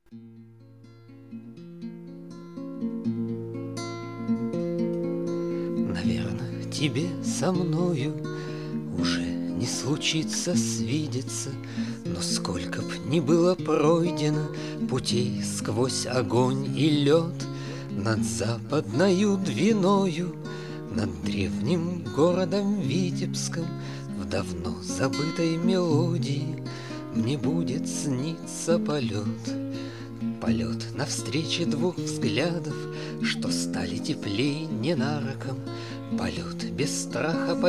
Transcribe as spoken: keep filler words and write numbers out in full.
Наверно, тебе со мною уже не случится свидеться, но сколько б ни было пройдено путей сквозь огонь и лед, над западною Двиною, над древним городом Витебском, в давно забытой мелодии мне будет сниться полет. Полет навстрече двух взглядов, что стали теплей ненароком, полет без страха